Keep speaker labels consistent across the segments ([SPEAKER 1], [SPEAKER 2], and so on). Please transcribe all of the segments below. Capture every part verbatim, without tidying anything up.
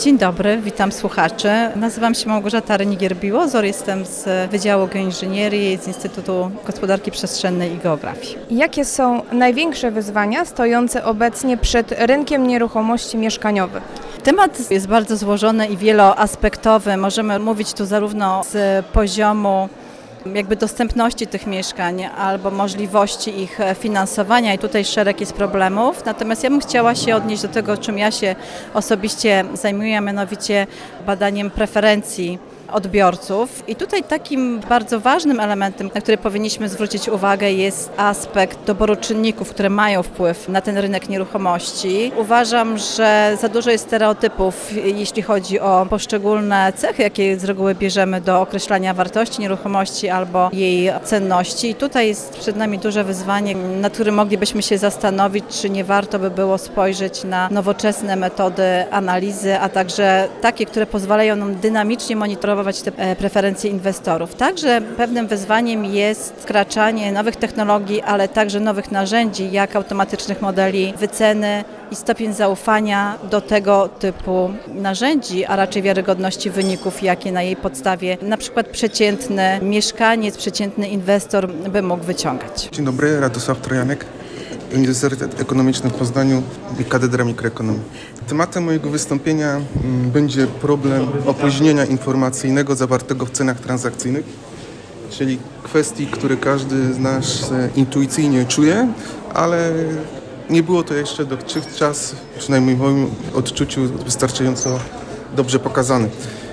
[SPEAKER 1] Dzień dobry, witam słuchaczy. Nazywam się Małgorzata Renigier-Biłozor, jestem z Wydziału Geoinżynierii z Instytutu Gospodarki Przestrzennej i Geografii.
[SPEAKER 2] Jakie są największe wyzwania stojące obecnie przed rynkiem nieruchomości mieszkaniowych?
[SPEAKER 1] Temat jest bardzo złożony i wieloaspektowy. Możemy mówić tu zarówno z poziomu jakby dostępności tych mieszkań albo możliwości ich finansowania i tutaj szereg jest problemów. Natomiast ja bym chciała się odnieść do tego, czym ja się osobiście zajmuję, a mianowicie badaniem preferencji odbiorców. I tutaj takim bardzo ważnym elementem, na który powinniśmy zwrócić uwagę, jest aspekt doboru czynników, które mają wpływ na ten rynek nieruchomości. Uważam, że za dużo jest stereotypów, jeśli chodzi o poszczególne cechy, jakie z reguły bierzemy do określania wartości nieruchomości albo jej cenności. I tutaj jest przed nami duże wyzwanie, nad którym moglibyśmy się zastanowić, czy nie warto by było spojrzeć na nowoczesne metody analizy, a także takie, które pozwalają nam dynamicznie monitorować te preferencje inwestorów. Także pewnym wyzwaniem jest wkraczanie nowych technologii, ale także nowych narzędzi, jak automatycznych modeli wyceny i stopień zaufania do tego typu narzędzi, a raczej wiarygodności wyników, jakie na jej podstawie na przykład przeciętny mieszkaniec, przeciętny inwestor by mógł wyciągać.
[SPEAKER 3] Dzień dobry, Radosław Trojanek, Uniwersytet Ekonomiczny w Poznaniu i Katedra Mikroekonomii. Tematem mojego wystąpienia będzie problem opóźnienia informacyjnego zawartego w cenach transakcyjnych, czyli kwestii, które każdy z nas intuicyjnie czuje, ale nie było to jeszcze dotychczas, przynajmniej w moim odczuciu, wystarczająco dobrze pokazane.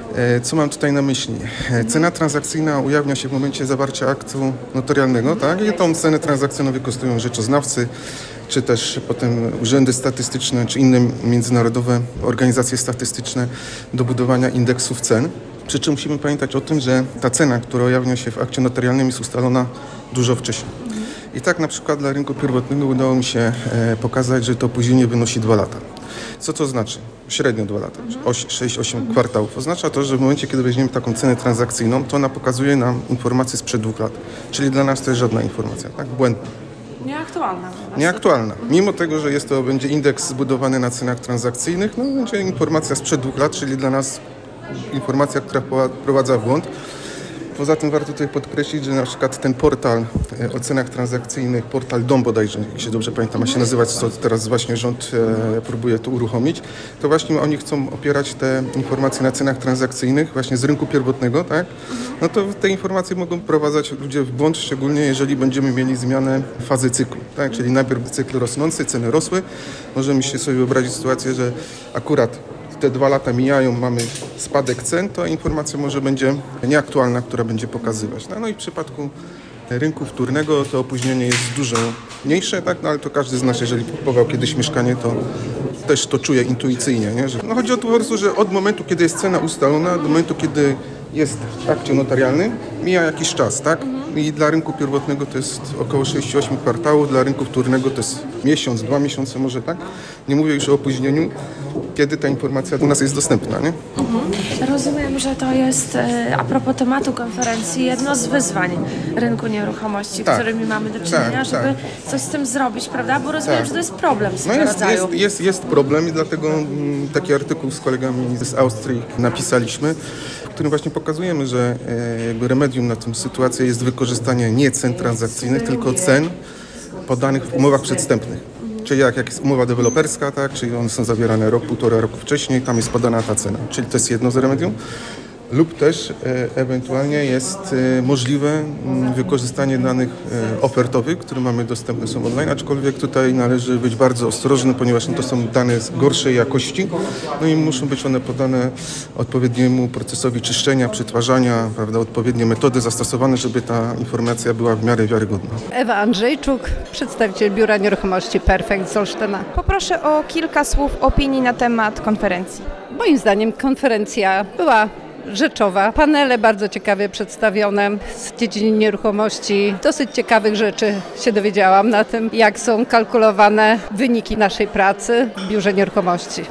[SPEAKER 3] Co mam tutaj na myśli? Cena transakcyjna ujawnia się w momencie zawarcia aktu notarialnego, tak? I tą cenę transakcyjną wykorzystują rzeczoznawcy, czy też potem urzędy statystyczne, czy inne międzynarodowe organizacje statystyczne do budowania indeksów cen. Przy czym musimy pamiętać o tym, że ta cena, która ujawnia się w akcie notarialnym, jest ustalona dużo wcześniej. I tak na przykład dla rynku pierwotnego udało mi się pokazać, że to opóźnienie wynosi dwa lata. Co to znaczy? Średnio dwa lata, sześć osiem kwartałów. Oznacza to, że w momencie, kiedy weźmiemy taką cenę transakcyjną, to ona pokazuje nam informacje sprzed dwóch lat. Czyli dla nas to jest żadna informacja, tak? Błędna.
[SPEAKER 4] Nieaktualna.
[SPEAKER 3] Nieaktualna. Mimo tego, że jest to, będzie indeks zbudowany na cenach transakcyjnych, no będzie informacja sprzed dwóch lat, czyli dla nas informacja, która wprowadza w błąd. Poza tym warto tutaj podkreślić, że na przykład ten portal o cenach transakcyjnych, portal D O M bodajże, jak się dobrze pamiętam, ma się nazywać, co teraz właśnie rząd e, próbuje tu uruchomić, to właśnie oni chcą opierać te informacje na cenach transakcyjnych właśnie z rynku pierwotnego, tak? No to te informacje mogą wprowadzać ludzie w błąd, szczególnie jeżeli będziemy mieli zmianę fazy cyklu, tak? Czyli najpierw cykl rosnący, ceny rosły, możemy się sobie wyobrazić sytuację, że akurat te dwa lata mijają, mamy spadek cen, to informacja może będzie nieaktualna, która będzie pokazywać. No, no i w przypadku rynku wtórnego to opóźnienie jest dużo mniejsze, tak? No, ale to każdy z nas, jeżeli kupował kiedyś mieszkanie, to też to czuje intuicyjnie. Nie? Że, no, chodzi o to po prostu, że od momentu, kiedy jest cena ustalona, do momentu, kiedy jest w akcie notarialnym, mija jakiś czas, tak? I dla rynku pierwotnego to jest około sześć osiem kwartałów, dla rynku wtórnego to jest miesiąc, dwa miesiące może, tak? Nie mówię już o opóźnieniu, kiedy ta informacja u nas jest dostępna, nie?
[SPEAKER 4] Mhm. Rozumiem, że to jest, a propos tematu konferencji, jedno z wyzwań rynku nieruchomości,
[SPEAKER 3] tak.
[SPEAKER 4] którymi mamy do czynienia,
[SPEAKER 3] tak,
[SPEAKER 4] żeby
[SPEAKER 3] tak.
[SPEAKER 4] coś z tym zrobić, prawda? Bo rozumiem, tak. że to jest problem z
[SPEAKER 3] no
[SPEAKER 4] tego
[SPEAKER 3] jest,
[SPEAKER 4] rodzaju.
[SPEAKER 3] Jest, jest, jest problem i dlatego m, taki artykuł z kolegami z Austrii napisaliśmy, w którym właśnie pokazujemy, że e, jakby remedium na tę sytuację jest wykorzystanie nie cen transakcyjnych, tylko cen podanych w umowach przedwstępnych. Czyli jak, jak jest umowa deweloperska, tak, czyli one są zawierane rok, półtora roku wcześniej, tam jest podana ta cena. Czyli to jest jedno z remedium. Lub też e, ewentualnie jest e, możliwe m, wykorzystanie danych e, ofertowych, które mamy dostępne są online, aczkolwiek tutaj należy być bardzo ostrożny, ponieważ no, to są dane z gorszej jakości, no i muszą być one podane odpowiedniemu procesowi czyszczenia, przetwarzania, prawda, odpowiednie metody zastosowane, żeby ta informacja była w miarę wiarygodna.
[SPEAKER 5] Ewa Andrzejczuk, przedstawiciel Biura Nieruchomości Perfekt z Olsztyna.
[SPEAKER 2] Poproszę o kilka słów opinii na temat konferencji.
[SPEAKER 5] Moim zdaniem konferencja była rzeczowa. Panele bardzo ciekawie przedstawione z dziedziny nieruchomości. Dosyć ciekawych rzeczy się dowiedziałam na tym, jak są kalkulowane wyniki naszej pracy w Biurze Nieruchomości.